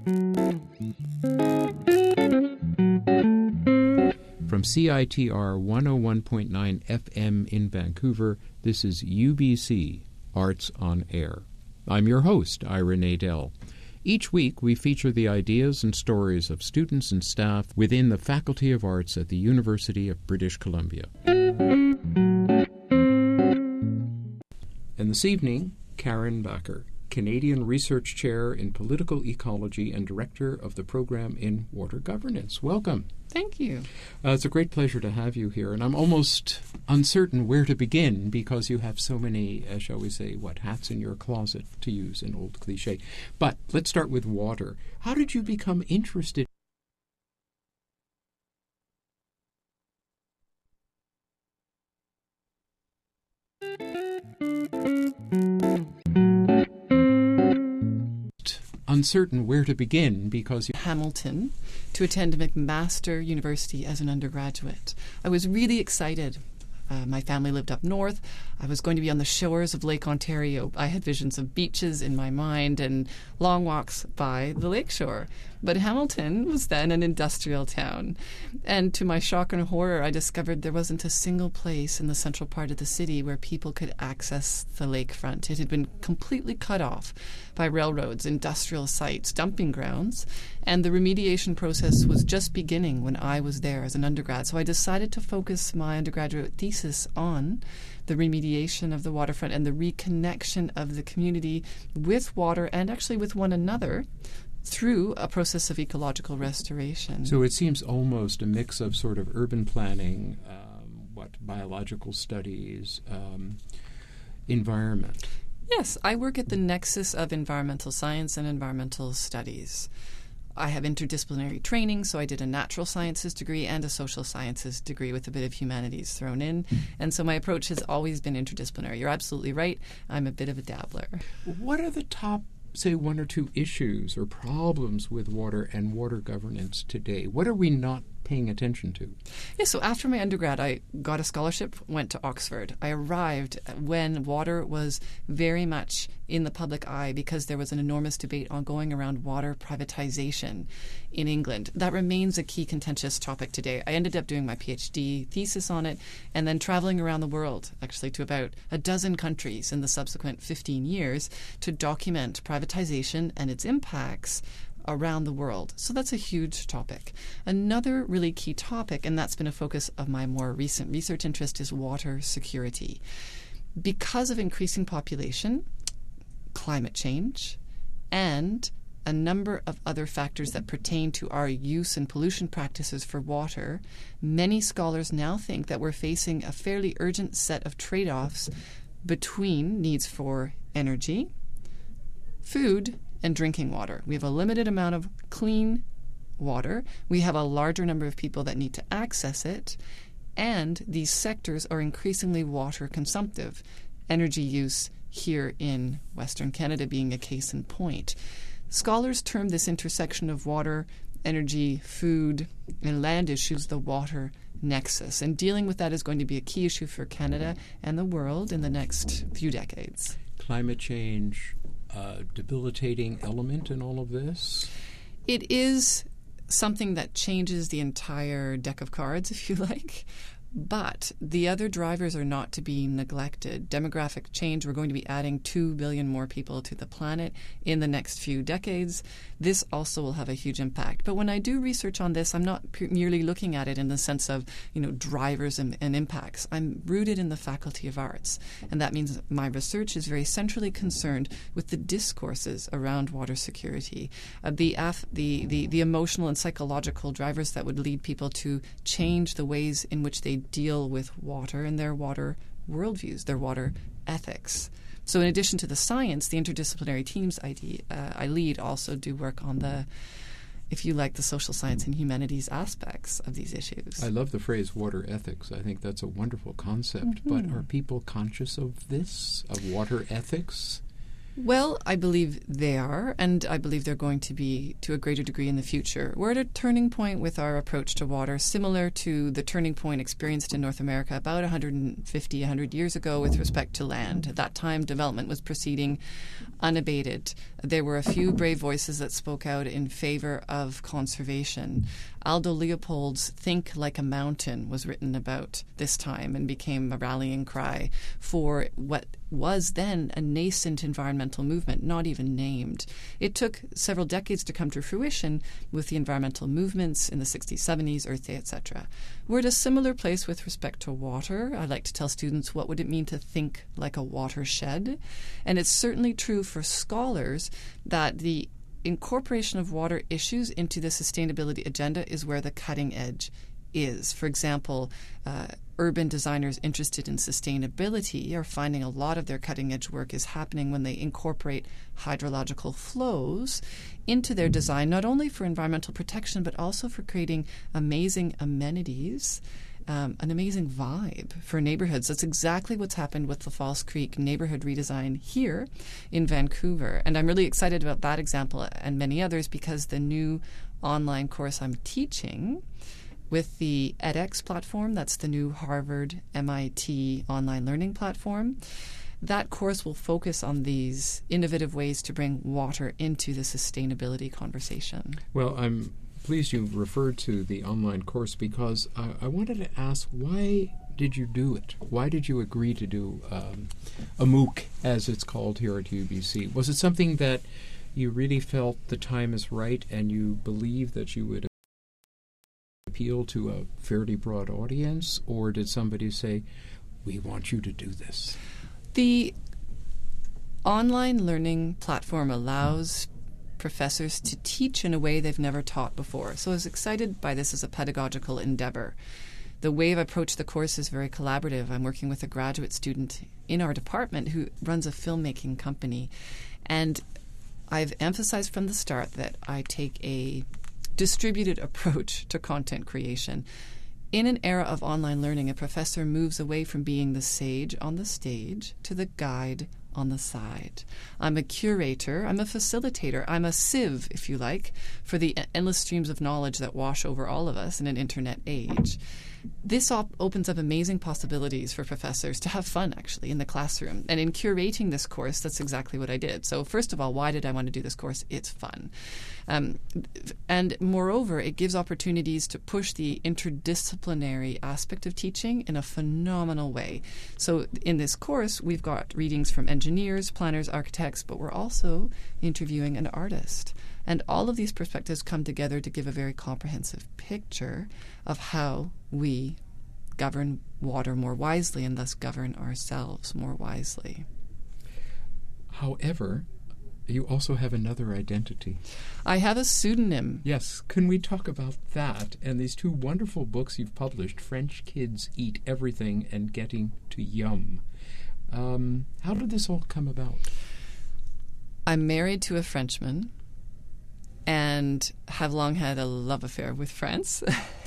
From CITR 101.9 FM in Vancouver, this is UBC, Arts on Air. I'm your host, Ira Nadel. Each week, we feature the ideas and stories of students and staff within the Faculty of Arts at the University of British Columbia. And this evening, Karen Backer, Canadian Research Chair in Political Ecology and Director of the Program in Water Governance. Welcome. Thank you. It's a great pleasure to have you here, and I'm almost uncertain where to begin because you have so many, shall we say, hats in your closet, to use an old cliche. But let's start with water. How did you become interested? Uncertain where to begin because Hamilton to attend McMaster University as an undergraduate. I was really excited. My family lived up north. I was going to be on the shores of Lake Ontario. I had visions of beaches in my mind and long walks by the lakeshore. But Hamilton was then an industrial town. And to my shock and horror, I discovered there wasn't a single place in the central part of the city where people could access the lakefront. It had been completely cut off by railroads, industrial sites, dumping grounds. And the remediation process was just beginning when I was there as an undergrad. So I decided to focus my undergraduate thesis on the remediation of the waterfront and the reconnection of the community with water and actually with one another through a process of ecological restoration. So it seems almost a mix of sort of urban planning, biological studies, environment. Yes, I work at the nexus of environmental science and environmental studies. I have interdisciplinary training, so I did a natural sciences degree and a social sciences degree with a bit of humanities thrown in. And so my approach has always been interdisciplinary. You're absolutely right. I'm a bit of a dabbler. What are the top, say, one or two issues or problems with water and water governance today? What are we not paying attention to? Yeah, so after my undergrad, I got a scholarship, went to Oxford. I arrived when water was very much in the public eye because there was an enormous debate ongoing around water privatization in England. That remains a key contentious topic today. I ended up doing my PhD thesis on it and then traveling around the world, actually to about a dozen countries in the subsequent 15 years to document privatization and its impacts around the world. So that's a huge topic. Another really key topic, and that's been a focus of my more recent research interest, is water security. Because of increasing population, climate change, and a number of other factors that pertain to our use and pollution practices for water, many scholars now think that we're facing a fairly urgent set of trade-offs between needs for energy, food, and drinking water. We have a limited amount of clean water. We have a larger number of people that need to access it. And these sectors are increasingly water consumptive. Energy use here in Western Canada being a case in point. Scholars term this intersection of water, energy, food, and land issues the water nexus. And dealing with that is going to be a key issue for Canada and the world in the next few decades. Climate change, debilitating element in all of this? It is something that changes the entire deck of cards, if you like. But the other drivers are not to be neglected. Demographic change, we're going to be adding 2 billion more people to the planet in the next few decades. This also will have a huge impact. But when I do research on this, I'm not merely looking at it in the sense of, drivers and impacts. I'm rooted in the Faculty of Arts. And that means my research is very centrally concerned with the discourses around water security, the emotional and psychological drivers that would lead people to change the ways in which they deal with water and their water worldviews, their water ethics. So in addition to the science, the interdisciplinary teams I lead also do work on the social science and humanities aspects of these issues. I love the phrase water ethics. I think that's a wonderful concept. But are people conscious of this, of water ethics? Well, I believe they are, and I believe they're going to be to a greater degree in the future. We're at a turning point with our approach to water, similar to the turning point experienced in North America about 100 years ago with respect to land. At that time, development was proceeding unabated. there were a few brave voices that spoke out in favor of conservation. Aldo Leopold's Think Like a Mountain was written about this time and became a rallying cry for what was then a nascent environmental movement, not even named. It took several decades to come to fruition with the environmental movements in the 60s, 70s, Earth Day, etc. We're at a similar place with respect to water. I like to tell students, what would it mean to think like a watershed? And it's certainly true for scholars that the incorporation of water issues into the sustainability agenda is where the cutting edge is. For example, urban designers interested in sustainability are finding a lot of their cutting edge work is happening when they incorporate hydrological flows into their design, not only for environmental protection, but also for creating amazing amenities, an amazing vibe for neighborhoods. That's exactly what's happened with the False Creek neighborhood redesign here in Vancouver. And I'm really excited about that example and many others because the new online course I'm teaching with the edX platform, that's the new Harvard MIT online learning platform, that course will focus on these innovative ways to bring water into the sustainability conversation. Well, I'm pleased you referred to the online course because I wanted to ask, why did you do it? Why did you agree to do a MOOC, as it's called here at UBC? Was it something that you really felt the time is right and you believe that you would appeal to a fairly broad audience, or did somebody say, we want you to do this? The online learning platform allows professors to teach in a way they've never taught before. So I was excited by this as a pedagogical endeavor. The way I've approached the course is very collaborative. I'm working with a graduate student in our department who runs a filmmaking company. And I've emphasized from the start that I take a distributed approach to content creation. In an era of online learning, a professor moves away from being the sage on the stage to the guide on the side. I'm a curator, I'm a facilitator, I'm a sieve, if you like, for the endless streams of knowledge that wash over all of us in an internet age. This opens up amazing possibilities for professors to have fun, actually, in the classroom. And in curating this course, that's exactly what I did. So first of all, why did I want to do this course? It's fun. And moreover, it gives opportunities to push the interdisciplinary aspect of teaching in a phenomenal way. So in this course, we've got readings from engineers, planners, architects, but we're also interviewing an artist. And all of these perspectives come together to give a very comprehensive picture of how we govern water more wisely and thus govern ourselves more wisely. However, you also have another identity. I have a pseudonym. Yes. Can we talk about that and these two wonderful books you've published, French Kids Eat Everything and Getting to Yum? How did this all come about? I'm married to a Frenchman and have long had a love affair with France.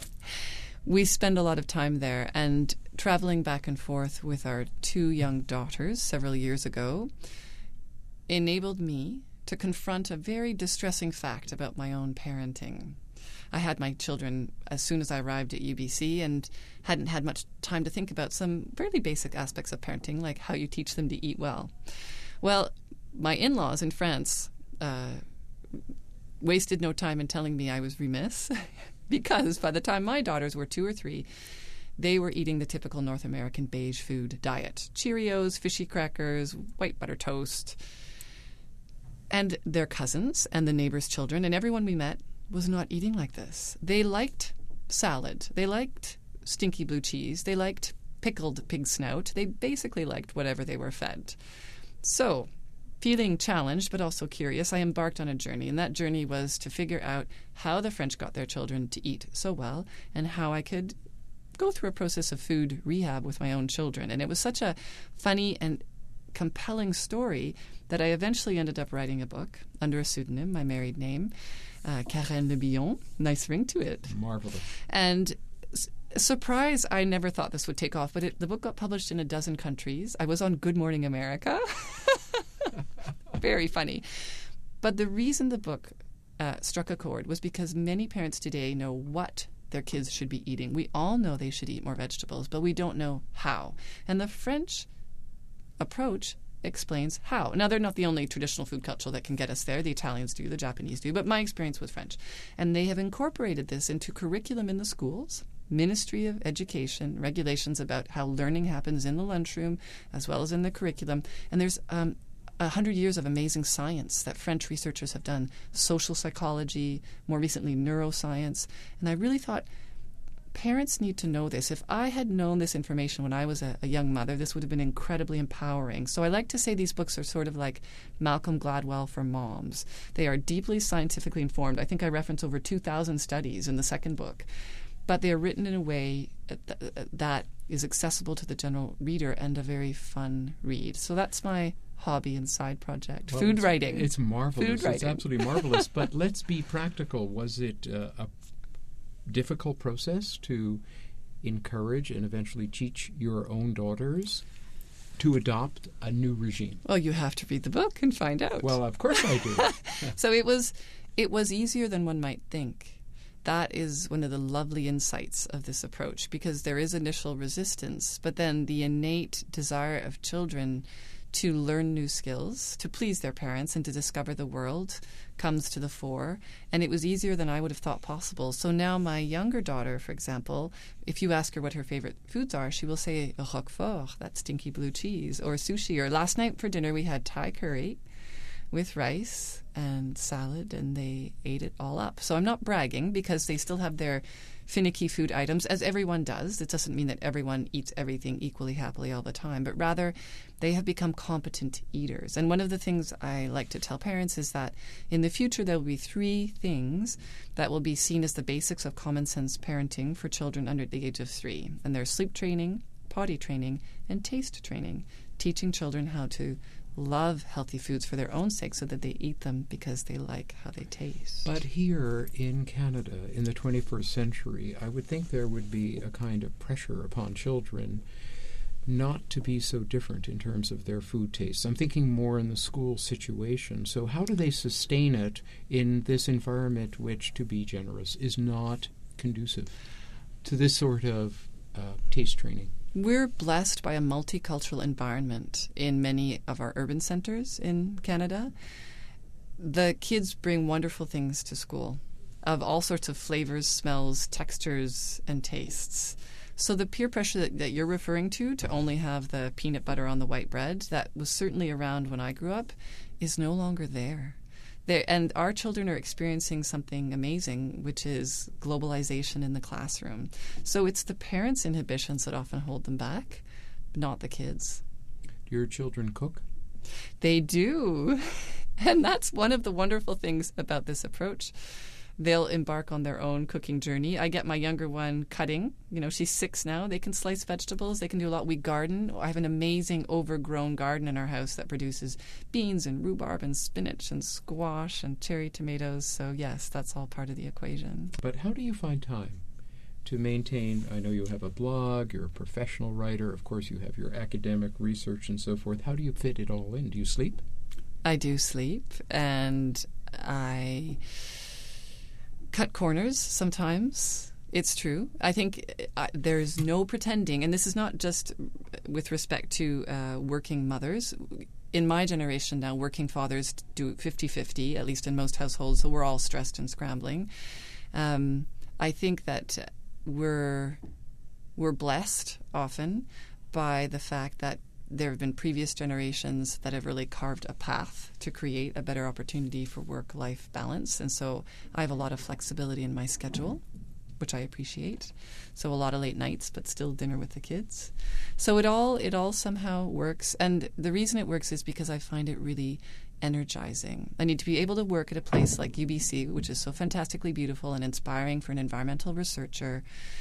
We spend a lot of time there, and traveling back and forth with our two young daughters several years ago enabled me to confront a very distressing fact about my own parenting. I had my children as soon as I arrived at UBC and hadn't had much time to think about some fairly basic aspects of parenting, like how you teach them to eat well. Well, my in-laws in France wasted no time in telling me I was remiss because by the time my daughters were 2 or 3, they were eating the typical North American beige food diet. Cheerios, fishy crackers, white butter toast. And their cousins and the neighbors' children and everyone we met was not eating like this. They liked salad. They liked stinky blue cheese. They liked pickled pig snout. They basically liked whatever they were fed. So, feeling challenged but also curious, I embarked on a journey, and that journey was to figure out how the French got their children to eat so well and how I could go through a process of food rehab with my own children. And it was such a funny and compelling story that I eventually ended up writing a book under a pseudonym, my married name, Karen Le Billon. Nice ring to it. Marvelous. And surprise, I never thought this would take off, but the book got published in 12 countries. I was on Good Morning America. Very funny. But the reason the book struck a chord was because many parents today know what their kids should be eating. We all know they should eat more vegetables, but we don't know how. And the French approach explains how. Now, they're not the only traditional food culture that can get us there. The Italians do, the Japanese do, but my experience was French. And they have incorporated this into curriculum in the schools, Ministry of Education, regulations about how learning happens in the lunchroom as well as in the curriculum. And there's 100 years of amazing science that French researchers have done, social psychology, more recently neuroscience. And I really thought parents need to know this. If I had known this information when I was a young mother, this would have been incredibly empowering. So I like to say these books are sort of like Malcolm Gladwell for moms. They are deeply scientifically informed. I think I reference over 2,000 studies in the second book. But they are written in a way that is accessible to the general reader and a very fun read. So that's my hobby and side project, well, food writing. It's marvelous. Food writing. It's absolutely marvelous. But let's be practical. Was it a difficult process to encourage and eventually teach your own daughters to adopt a new regime? Well, you have to read the book and find out. Well, of course I do. So it was easier than one might think. That is one of the lovely insights of this approach, because there is initial resistance, but then the innate desire of children to learn new skills, to please their parents, and to discover the world comes to the fore. And it was easier than I would have thought possible. So now my younger daughter, for example, if you ask her what her favorite foods are, she will say Roquefort, that stinky blue cheese, or sushi. Or last night for dinner we had Thai curry with rice and salad, and they ate it all up. So I'm not bragging, because they still have their finicky food items, as everyone does. It doesn't mean that everyone eats everything equally happily all the time, but rather they have become competent eaters. And one of the things I like to tell parents is that in the future there will be 3 things that will be seen as the basics of common sense parenting for children under the age of 3. And they're sleep training, potty training, and taste training, teaching children how to love healthy foods for their own sake so that they eat them because they like how they taste. But here in Canada, in the 21st century, I would think there would be a kind of pressure upon children not to be so different in terms of their food tastes. I'm thinking more in the school situation. So how do they sustain it in this environment which, to be generous, is not conducive to this sort of taste training? We're blessed by a multicultural environment in many of our urban centers in Canada. The kids bring wonderful things to school of all sorts of flavors, smells, textures, and tastes. So the peer pressure that you're referring to only have the peanut butter on the white bread, that was certainly around when I grew up, is no longer there. And our children are experiencing something amazing, which is globalization in the classroom. So it's the parents' inhibitions that often hold them back, not the kids. Do your children cook? They do. And that's one of the wonderful things about this approach. They'll embark on their own cooking journey. I get my younger one cutting. She's 6 now. They can slice vegetables. They can do a lot. We garden. I have an amazing overgrown garden in our house that produces beans and rhubarb and spinach and squash and cherry tomatoes. So, yes, that's all part of the equation. But how do you find time to maintain? I know you have a blog, you're a professional writer. Of course, you have your academic research and so forth. How do you fit it all in? Do you sleep? I do sleep, and I cut corners sometimes. It's true. I think there's no pretending, and this is not just with respect to working mothers. In my generation now, working fathers do 50-50, at least in most households, so we're all stressed and scrambling. I think that we're blessed often by the fact that there have been previous generations that have really carved a path to create a better opportunity for work-life balance. And so I have a lot of flexibility in my schedule, which I appreciate. So a lot of late nights, but still dinner with the kids. So it all somehow works. And the reason it works is because I find it really energizing. I need to be able to work at a place like UBC, which is so fantastically beautiful and inspiring for an environmental researcher,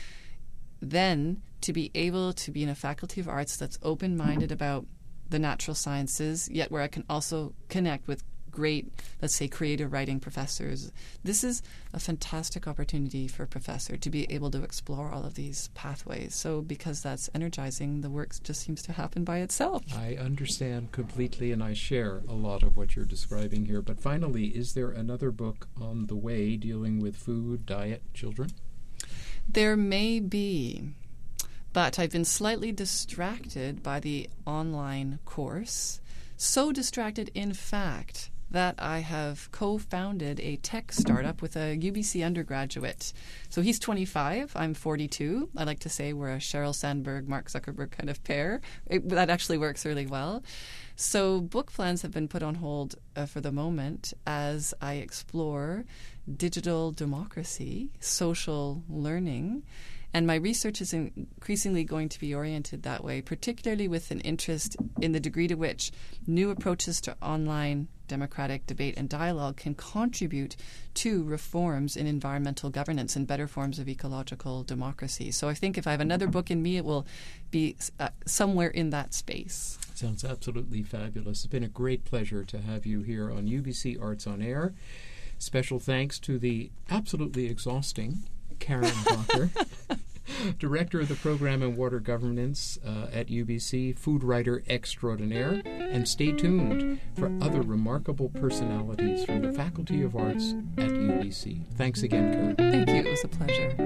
then to be able to be in a faculty of arts that's open-minded about the natural sciences, yet where I can also connect with great, let's say, creative writing professors. This is a fantastic opportunity for a professor to be able to explore all of these pathways. So because that's energizing, the work just seems to happen by itself. I understand completely, and I share a lot of what you're describing here. But finally, is there another book on the way dealing with food, diet, children? There may be, but I've been slightly distracted by the online course So distracted, in fact, that I have co-founded a tech startup with a UBC undergraduate. So he's 25, I'm 42. I like to say we're a Sheryl Sandberg, Mark Zuckerberg kind of pair. That actually works really well. So book plans have been put on hold for the moment as I explore digital democracy, social learning, and my research is increasingly going to be oriented that way, particularly with an interest in the degree to which new approaches to online democratic debate and dialogue can contribute to reforms in environmental governance and better forms of ecological democracy. So I think if I have another book in me, it will be somewhere in that space. Sounds absolutely fabulous. It's been a great pleasure to have you here on UBC Arts on Air. Special thanks to the absolutely exhausting Karen Bacher, Director of the Program in Water Governance at UBC, food writer extraordinaire, and stay tuned for other remarkable personalities from the Faculty of Arts at UBC. Thanks again, Karen. Thank you. It was a pleasure.